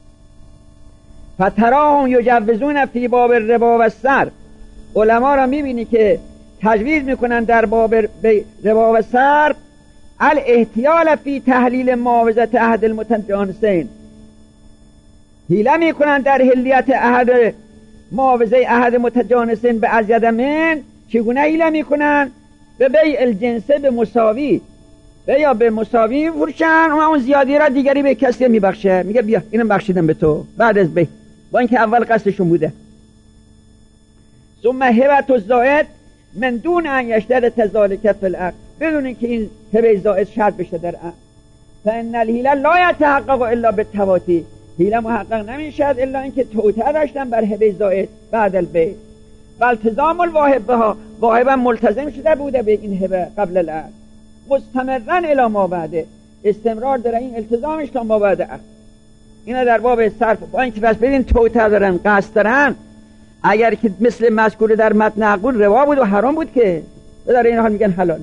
S1: فتراهم یجوزون فی باب الربا و الصرف، علما را میبینی که تجویز میکنن در باب ربا و صرف الاحتیال فی تحلیل معاوضه احد المتجانسین، حیله میکنن در حلیت احد معاوضه احد متجانسین به ازید من. چگونه حیله میکنن؟ به بیع الجنسه به مساوی، یا به مساوی فروشن و اون زیادی را دیگری به کسی میبخشه، میگه بیا اینم بخشیدم به تو بعد از بیع، با اینکه اول قصدشون بوده. ثم هبت الزائد من دون ان یشترط ذلک فی العقد، بدون اینکه این هبه زائد شرط بشه در عقد. فان الحیله لا یتحقق الا بالتواتی، حیله محقق نمیشد الا اینکه توطئه داشتن بر هبه زائد بعد البیع. و التزام الواهب بها، واهبا ملتزم شده بوده به این هبه قبل العقد، مستمرن الی ما بعده، استمرار داره این التزامش تا ما بعد عقد. اینا در باب صرف، با اینکه بس ببین توطئه دارن، قصد دارن، اگر که مثل مذکور در متن عقد روا بود و حرام بود که در این حال میگن حلاله.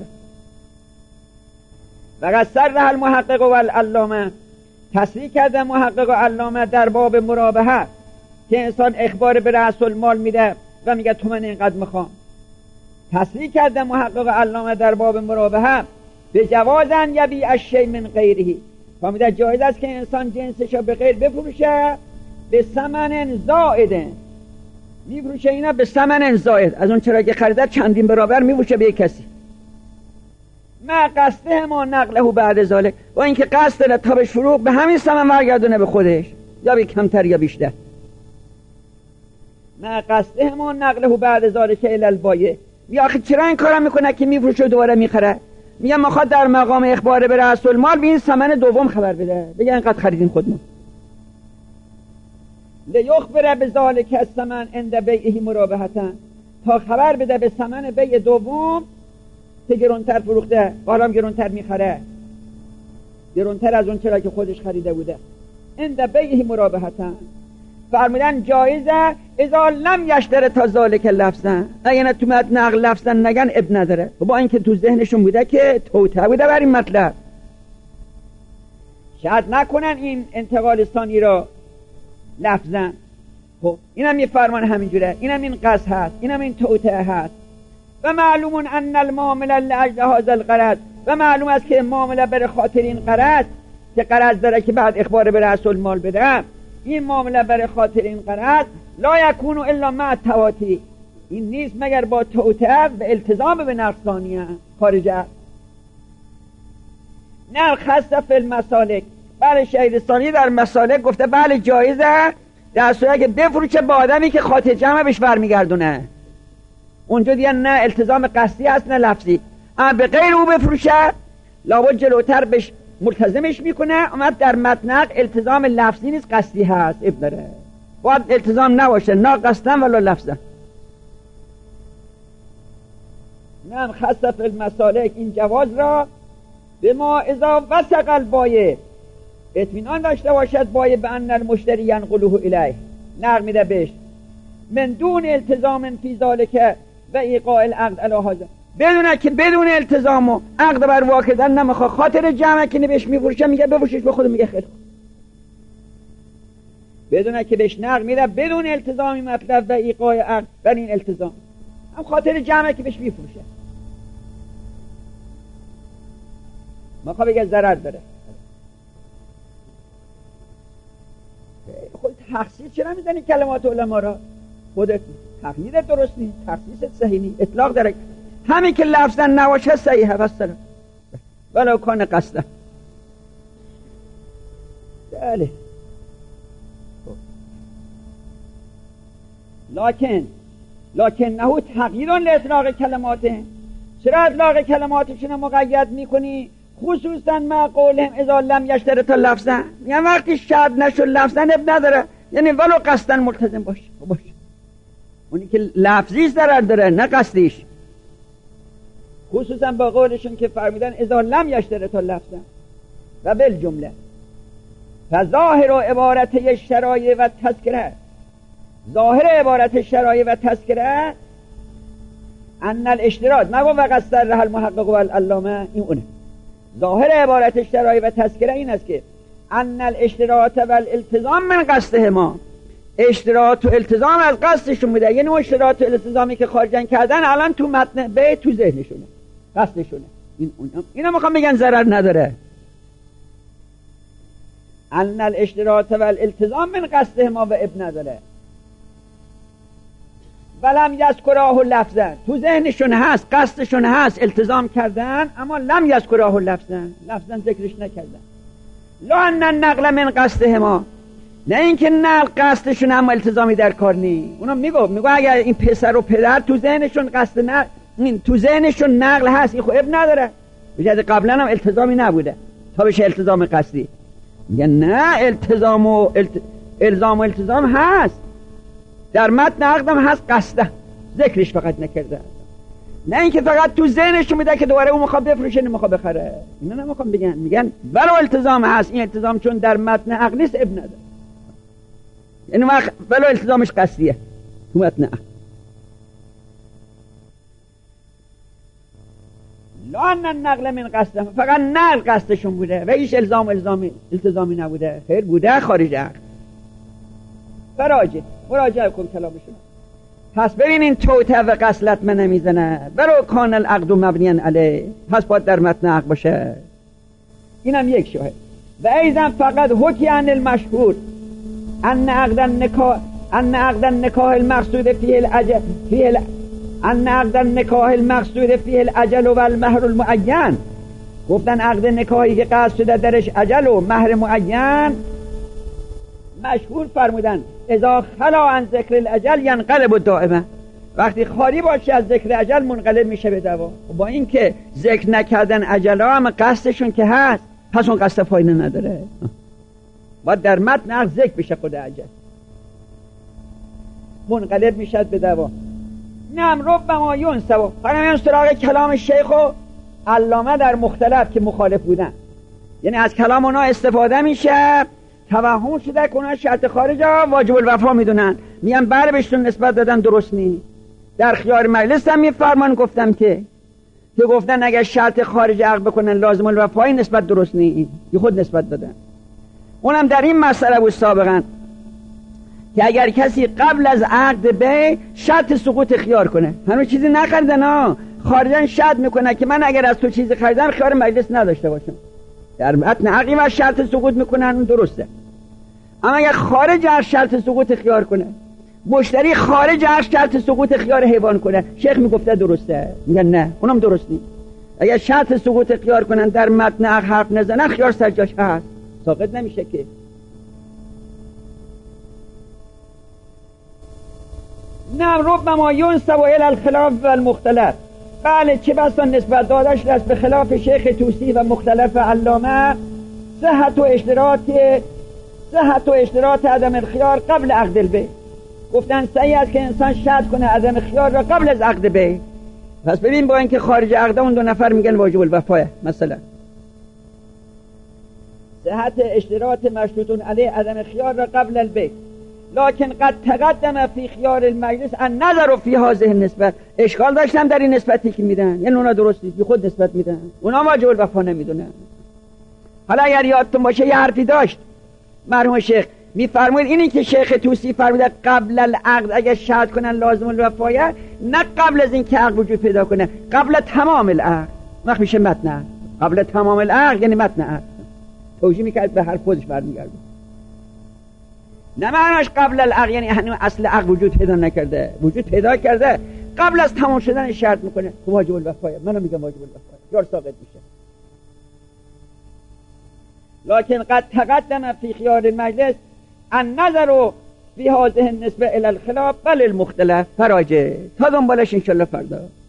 S1: وقد صرح المحقق والعلامه، تصریح کرده محقق و علامه در باب مرابحه که انسان اخبار به رأس المال میده و میگه تو من اینقدر میخوام. تصریح کرده محقق و علامه در باب مرابحه به جوازن یبیع الشیء من غیره، فهمیده جایز است که انسان جنسشو به غیر بفروشه به ثمن زائد، میفروشه اینا به ثمن زائد، از اون چرا که خریدار چندین برابر میفروشه به یک کسی. ما قصده ما نقله بعد ذلك، و اینکه قصد داره تا به فروغ به همین ثمن برگردونه به خودش، یا به کمتر یا بیشتر. ما قصده ما نقله بعد ذلك الی البایع، یا آخه چرا این کارا میکنه که میفروشه دوباره میخره؟ میگن میخواد در مقام اخبار به رأس المال به این ثمن دوم خبر بده، بگه اینقدر خریدین خودمون. لیخبر بذالک الثمن عند بیعه مرابحة، تا خبر بده به ثمن بیع دوم که گرونتر فروخته، حالا گرونتر میخره، گرونتر از اون چرا که خودش خریده بوده. عند بیعه مرابحة فرمودن جایزه اذا لم یشتره تا ذالک لفظا، اگه نه تو متن نقل لفظا نگن اب نداره. با اینکه تو ذهنشون بوده که توته بوده بر این مطلب، شاید نکنن این انتقال ثانی را لفظا. خب اینم یه فرمان همینجوره، اینم این قصد هست، اینم این توته هست. و معلوم ان المعامله لاجل هذا الغرض، و معلوم است که معامله بر خاطر این غرض که غرض داره که بعد اخبار به رأس المال بده، این معامله بر خاطر این غرض لا یکون الا مع التواتی، این نیست مگر با توته و التزام به نقصانیه خارجه. نه خاصه فی المسالک، بله شهرستانی در مسالک گفته بله جایزه در صورتی که بفروشه با آدمی که خاطر جمع بهش برمیگردونه، اونجا دیگه نه التزام قصدی هست نه لفظی. اما به غیر او بفروشه لابد جلوتر بهش ملتزمش میکنه. اومد در متن التزام لفظی نیست قصدی هست، اب داره، باید التزام نباشه نه قصدن ولا لفظن. نه خاصه فی المسالک، این جواز را به ما اذا وثق البایع، اطمینان داشته باشد بایع به ان المشتری ینقله الیه، نقل میده بهش من دون التزام فی ذلک و ایقاع العقد علی هذا، بدونه که بدون التزام و عقد بر واقع کردن نمیخواد، خاطر جمع که بهش میفروشه میگه بفروشش به خود، میگه خیلی بدونه که بهش نقل میده بدون التزامی مطلب و ایقاع عقد بر این التزام، هم خاطر جمع که بهش میفروشه میخواد بگه ضرر داره. خود تخصیص چرا میزنی کلمات علما را؟ خودت تقییدت درست نیست، تخصیصت صحیح نیست، اطلاق داره. همین که لفظا نباشه صحیحه واسه ولو کان قصدا. بله لکن لکن نهو تغییر لاطلاق کلماته، چرا اطلاق کلماتشون مقید میکنی؟ خصوصا ما قولهم اذا لم یشترط لفظا، یعنی وقتی شرط نشد لفظا اب نداره، یعنی ولو قصدا ملتزم باشه باشه، اونی که لفظیش ضرر داره نه قصدیش. خصوصا با قولشون که فرمیدن اذا لم یشترط لفظا و بالجمله فظاهر عبارت شرایع و تذکره، ظاهر عبارت شرایع و تذکره ان الاشتراط نگو فقط سرح المحقق و العلامه، این اونه. ظاهر عبارت شرایع و تذکره این است که ان الاشتراط و الالتزام من قصدهما، اشتراط و التزام از قصدشون بوده، یعنی اون اشتراط و التزامی که خارجن کردن الان تو متن به تو ذهنشونه قصدشونه، این اونم اینا میخوام بگن ضرر نداره. ان الاشتراط و الالتزام من قصدهما و اب نداره. ولم یذکراه لفظا، تو ذهنشون هست قصدشون هست التزام کردن، اما لم یذکراه لفظا، لفظا ذکرش نکردن. لا ان النقل من قصدهما، نه اینکه نقل قصدشون هم التزامی در کار نی. اونا میگو میگو اگر این پسر و پدر تو ذهنشون قصد نقل، این تو ذهنشون نقل هست، این خب اب نداره، بجد قبلا هم التزامی نبوده تا بشه التزام قصدی. میگن نه التزام و الت... الزام و التزام هست در متن عقدم هست، قصده ذکرش فقط نکرده، نه اینکه فقط تو ذهنش میده که دوباره اون میخواد بفروشه نمیخواد بخره. اینا نمیخوام بگن، میگن ولو التزام هست، این التزام چون در متن عقد نیست اب نداره، یعنی ولو التزامش قصدیه تو متن عقد. لا ان النقل من قصده، فقط نقل قصدشون بوده و هیچ الزام الزامی التزامی نبوده، خیر بوده خارج عقد. فراجع مراجعه کن کلامشون. پس ببینین توته و قصلت من نمیزنه ولو کان العقد مبنیا علیه، پس باید در متن عقد باشه. اینم یک شاهد. و ایضا فقط حکی عن المشهور ان عقد النکاح ان عقد النکاح المقصود فيه الاجل فيه ال... ان عقد النکاح المقصود فيه الاجل و المهر المعین، گفتن عقد نکاحی که قصد شده درش اجل و مهر معین مشهور فرمودن اذا خلا عن ذکر الاجل ینقلب دائما، وقتی خالی باشه از ذکر اجل منقلب میشه به دوا. با اینکه ذکر نکردن اجل ها هم قصدشون که هست، پس اون قصد فایده نداره. باید در متن عقد ذکر بشه خود اجل، منقلب میشه به دوا. نعم ربما ینسب. حالا سراغ کلام شیخ و علامه در مختلف که مخالف بودن، یعنی از کلام اونا استفاده میشه، توهم شده که اونا شرط خارج ها واجب الوفا میدونن، میان بر بهشون نسبت دادن درست نیست. در خیار مجلس هم میفرمان گفتم که که گفتن اگر شرط خارج عقد بکنن لازم الوفایی نسبت درست نیست، یه خود نسبت دادن. اونم در این مسئله بود سابقا که اگر کسی قبل از عقد به شرط سقوط خیار کنه، هنوز چیزی نخریدن ها، خارجن شرط میکنه که من اگر از تو چیزی خریدم خیار مجلس نداشته باشم، در متن عقدی و شرط سقوط میکنن اون درسته. اما اگر خارج از شرط سقوط خیار کنه، مشتری خارج از شرط سقوط خیار حیوان کنه، شیخ میگفته درسته، میگن نه اونم درست نیست. اگر شرط سقوط خیار کنن در متن عقد حرف نزنن، خیار سر جاش هست، ساقط نمیشه که. نعم ربما ینسب الی الخلاف و المختلف. بله چه بسا نسبت دادش دست به خلاف شیخ توسی و مختلف علامه صحت و اشتراط صحت و اشتراط عدم الخیار قبل عقد البیع. گفتن صحیح است که انسان شرط کنه عدم خیار را قبل از عقد بیع. پس ببین با اینکه خارج عقد اون دو نفر میگن واجب الوفایه، مثلا صحت اشتراط مشروط علیه عدم خیار را قبل البیع، لکن قد تقدم فی خیار المجلس ان نظر فی هذه النسبت. اشکال داشتم در این نسبتی که میدن، یعنی اونا درست نیست، خود نسبت میدن، اونا واجب الوفا نمیدونن. حالا اگر یادتون باشه یه حرفی داشت مرحوم شیخ، میفرمایید اینی که شیخ توسی فرموده قبل العقد اگر شرط کنن لازم الوفایه، نه قبل از این که عقد وجود پیدا کنه، قبل تمام العقد. وقت میشه متن قبل تمام العقد، یعنی متن عقد. توجیه میکرد به حرف خودش برمیگرده، نه معناش قبل العقد یعنی هنوز اصل عقد وجود پیدا نکرده، وجود پیدا کرده، قبل از تمام شدن شرط میکنه واجب الوفایه. منم میگم واجب الوفایه، یار ساقط میشه. لكن قد تقدم في خيار المجلس النظر في هذه النسبة إلى الخلاف بل المختلف. فراجع تا دنبالش انشالله فردا.